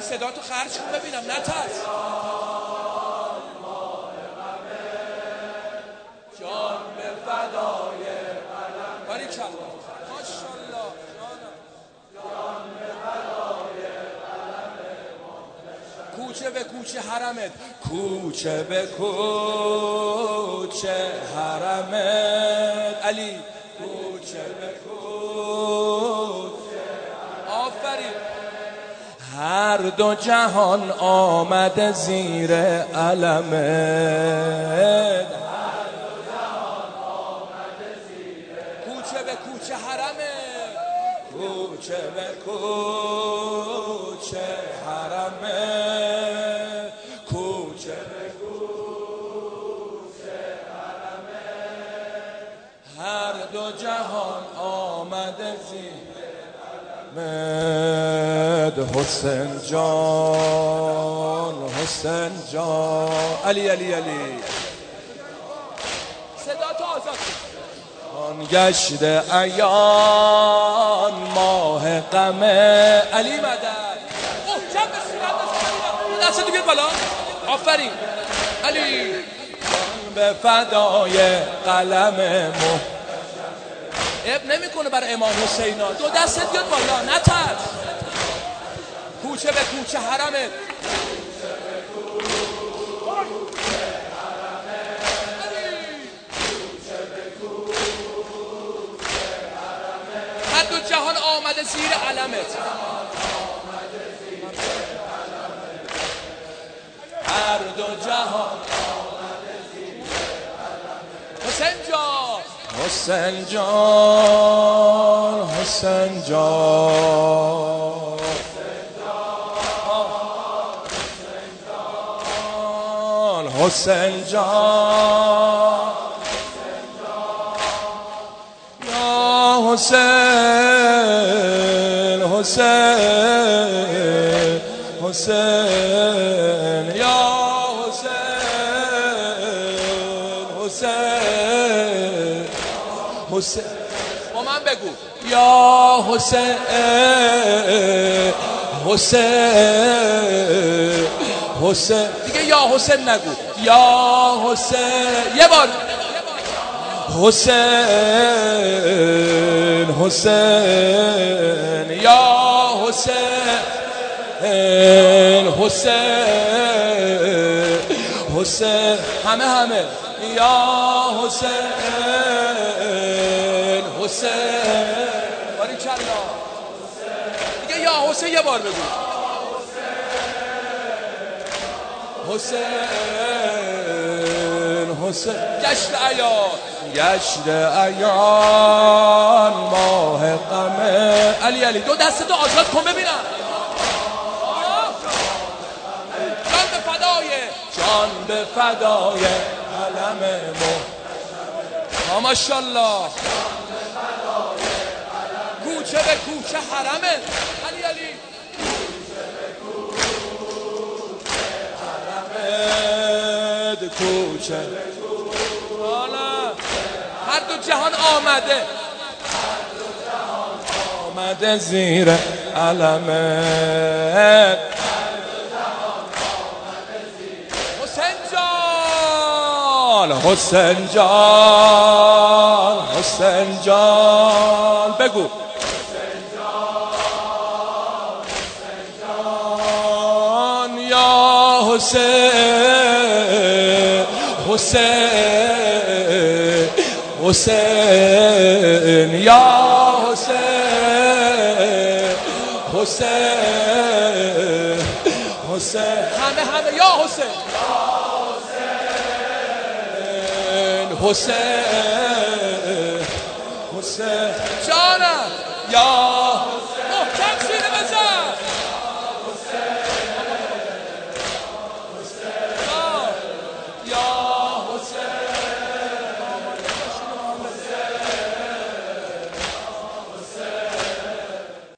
صدا تو خرج کن ببینم نترس. جان به فدای قلم باری چلا ماشالله جان به فدای قلم کوچه به کوچه حرمت کوچه به کوچه حرمت علی کوچه به کوچه آفرین هر دو جهان آمده زیر علمت کوچه به کوچه حرمت کوچه به کوچه حرمت کوچه به کوچه حرمت هر دو جهان آمده زیر حسین جان حسین جان علی علی علی صدا تو آزاد آن گشته ایان ماه غمه علی مدد جمع بسیرم دست تو بیاد بالا آفرین علی جان به فدای قلم اب نمیکنه برای امام حسینا دو دستت بیاد بالا نترس کوچه به کوچه حرمت هر دو جهان آمده زیر علمت هر دو جهان آمده زیر علمت حسین جان حسین جان حسین جان حسین جان یا حسین حسین حسین یا حسین حسین حسین با من بگو یا حسین حسین حسین دیگه یا حسین نگو یا حسین یه بار حسین حسین یا حسین حسین حسین همه یا حسین حسین باری چلا دیگه یا حسین یه بار بگو حسین حسین گشت ایان ماه غمه علی علی دو دستتو آزاد کن ببینم جان به فدای علم ماشالله کوچه به کوچه حرمه علی علی کوچه هر دو جهان آمده زیر علمت حسین جان حسین جان حسین جان بگو حسین جان یا حسین حسین حسین یا حسین حسین حسین همه یا حسین حسین حسین